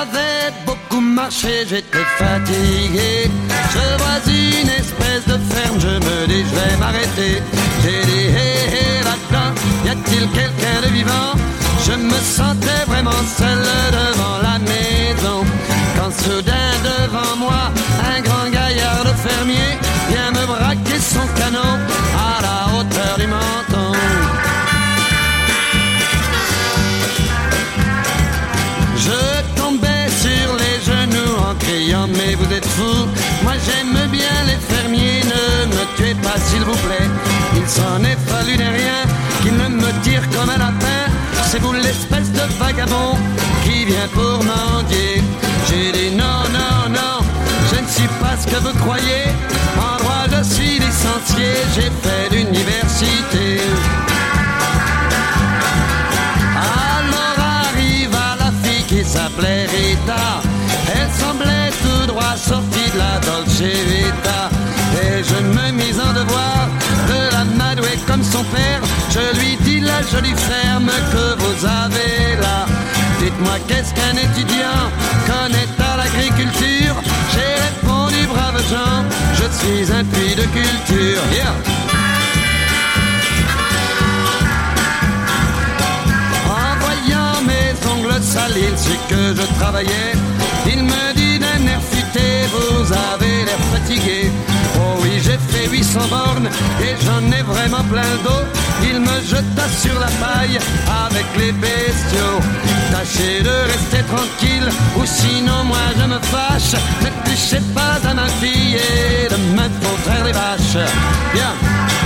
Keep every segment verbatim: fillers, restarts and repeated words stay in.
J'avais beaucoup marché, j'étais fatigué. Je vois une espèce de ferme, je me dis je vais m'arrêter. J'ai dit hé hé là-dedans, y a-t-il quelqu'un de vivant? Je me sentais vraiment seul devant la maison, quand soudain devant moi un grand gaillard de fermier vient me braquer son canon à la hauteur du menton. Je tombais sur les genoux en criant mais vous êtes fous, moi j'aime bien les fermiers, ne me tuez pas s'il vous plaît. Il s'en est fallu de rien qu'il ne me tire comme un lapin. C'est vous l'espèce de vagabond qui vient pour mendier. J'ai dit non, non, non, je ne suis pas ce que vous croyez. En droit je suis licencié, j'ai fait l'université. Alors arriva la fille qui s'appelait Rita. Elle semblait tout droit sortie de la Dolce Vita. Et je me mis en devoir de la madouer comme son père. Je lui dis la jolie ferme que vous avez là. Dites-moi qu'est-ce qu'un étudiant connaît à l'agriculture? J'ai répondu brave gens, je suis un puits de culture. Yeah. En voyant mes ongles salis, il sut que je travaillais. Il me dit d'un air futé, vous avez l'air fatigué. Oh oui, j'ai fait huit cents bornes et j'en ai vraiment plein le dos. Il me jeta sur la paille avec les bestiaux. Tâchez de rester tranquille ou sinon moi je me fâche. Ne touchez pas à ma fille et de me contraire les vaches. Bien.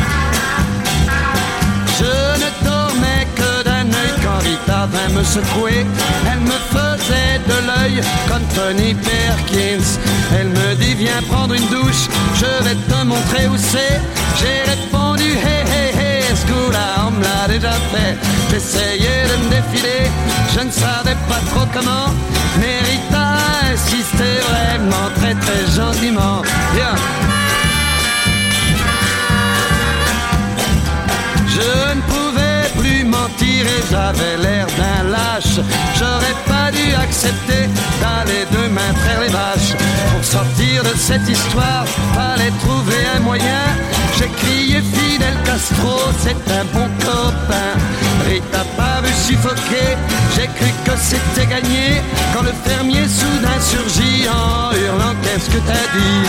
Je ne dormais que d'un œil quand Rita vint me secouer. Elle me faisait de l'œil comme Tony Perkins. Elle me dit viens prendre une douche, je vais te montrer où c'est. J'ai répondu hé hé hé, ce coup-là on me l'a déjà fait. J'essayais de me défiler, je ne savais pas trop comment. Mais Rita insistait vraiment très très gentiment. Bien. Je ne pouvais plus mentir et j'avais l'air d'un lâche. J'aurais pas dû accepter d'aller demain traire les vaches. Pour sortir de cette histoire, fallait trouver un moyen. J'ai crié Fidel Castro, c'est un bon copain. Rita pas vu suffoquer, j'ai cru que c'était gagné. Quand le fermier soudain surgit en hurlant qu'est-ce que t'as dit?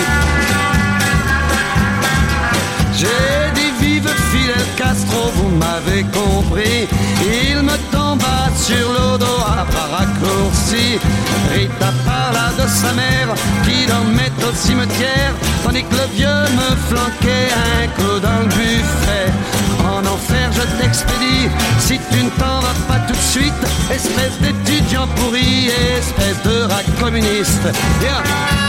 J'ai dit vive Fidel Castro, vous m'avez compris. Il me tomba sur le dos à bras raccourcis. Rita parla de sa mère qui dormait au cimetière, tandis que le vieux me flanquait un coup dans le buffet. En enfer je t'expédie si tu ne t'en vas pas tout de suite. Espèce d'étudiant pourri, espèce de rat communiste. Yeah.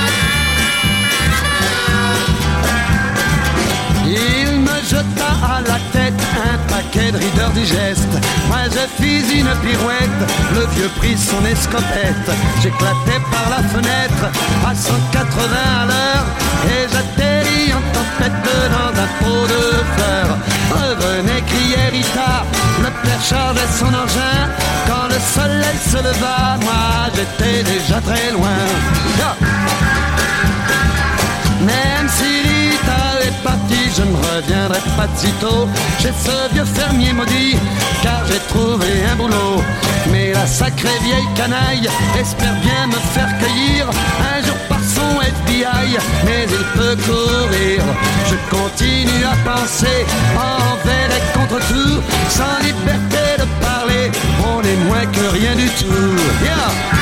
Il me jeta à la tête un paquet de Reader Digest. Moi je fis une pirouette, le vieux prit son escopette. J'éclatais par la fenêtre à cent quatre-vingts à l'heure et j'atterris en tempête dans un pot de fleurs. Revenez, criait Rita, le père chargeait son engin. Quand le soleil se leva, moi j'étais déjà très loin. Yeah. Même si Rita est partie, je ne reviendrai pas de sitôt chez ce vieux fermier maudit, car j'ai trouvé un boulot. Mais la sacrée vieille canaille espère bien me faire cueillir un jour par son F B I, mais il peut courir. Je continue à penser envers et contre tout, sans liberté de parler, on est moins que rien du tout. Yeah.